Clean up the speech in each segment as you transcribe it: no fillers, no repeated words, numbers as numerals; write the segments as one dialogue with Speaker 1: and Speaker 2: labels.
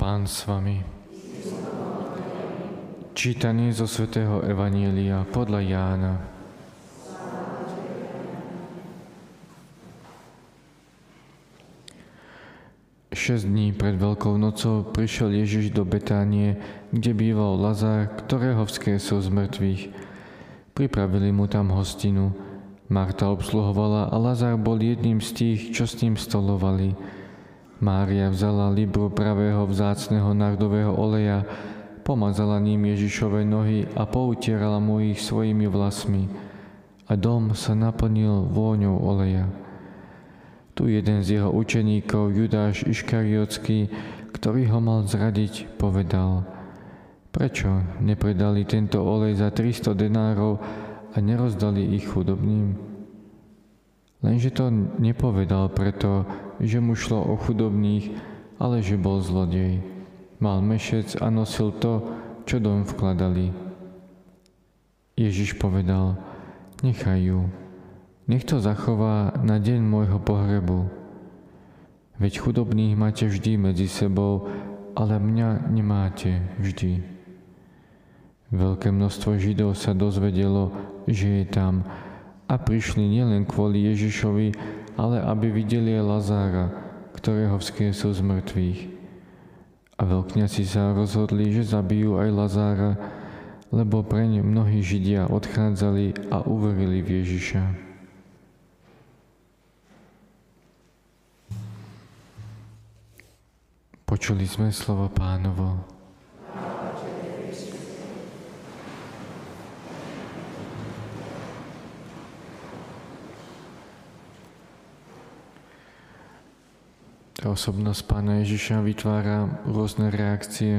Speaker 1: Pán s vami. Čítanie zo svätého Evanjelia podľa Jána. Šesť dní pred Veľkou nocou prišiel Ježiš do Betánie, kde býval Lazár, ktorého vzkriesol z mŕtvych. Pripravili mu tam hostinu. Marta obsluhovala a Lazár bol jedným z tých, čo s ním stolovali. Mária vzala libru pravého vzácneho nardového oleja, pomazala ním Ježišove nohy a poutierala mu ich svojimi vlasmi. A dom sa naplnil vôňou oleja. Tu jeden z jeho učeníkov, Judáš Iškariotský, ktorý ho mal zradiť, povedal: Prečo nepredali tento olej za 300 denárov a nerozdali ich chudobným? Lenže to nepovedal preto, že mu šlo o chudobných, ale že bol zlodej. Mal mešec a nosil to, čo dom vkladali. Ježiš povedal: Nechaj ju. Nech to zachová na deň môjho pohrebu. Veď chudobných máte vždy medzi sebou, ale mňa nemáte vždy. Veľké množstvo Židov sa dozvedelo, že je tam, a prišli nielen kvôli Ježišovi, ale aby videli aj Lazára, ktorého vzkriesol z mŕtvych. A veľkňazi sa rozhodli, že zabijú aj Lazára, lebo preň mnohí Židia odchádzali a uverili v Ježiša. Počuli sme slovo Pánovo. Osobnosť Pána Ježiša vytvára rôzne reakcie.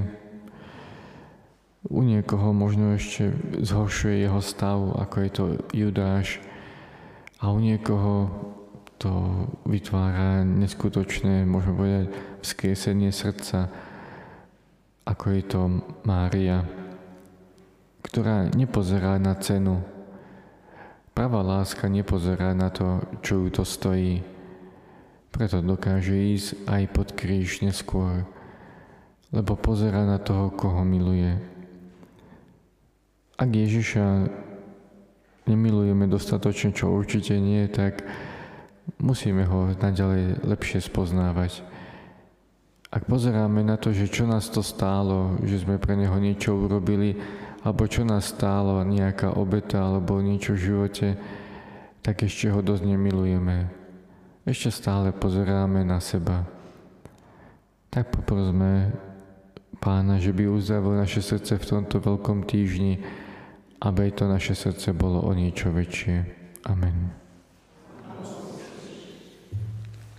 Speaker 1: U niekoho možno ešte zhoršuje jeho stav, ako je to Judáš, a u niekoho to vytvára neskutočné, môžeme povedať, vzkriesenie srdca, ako je to Mária, ktorá nepozerá na cenu. Pravá láska nepozerá na to, čo ju to stojí. Preto dokáže ísť aj pod kríž neskôr, lebo pozerá na toho, koho miluje. Ak Ježiša nemilujeme dostatočne, čo určite nie, tak musíme ho naďalej lepšie spoznávať. Ak pozeráme na to, že čo nás to stálo, že sme pre neho niečo urobili, alebo čo nás stálo nejaká obeta alebo niečo v živote, tak ešte ho dosť nemilujeme. Ešte stále pozeráme na seba. Tak poprosme Pána, že by uzdravil naše srdce v tomto veľkom týždni, aby to naše srdce bolo o niečo väčšie. Amen.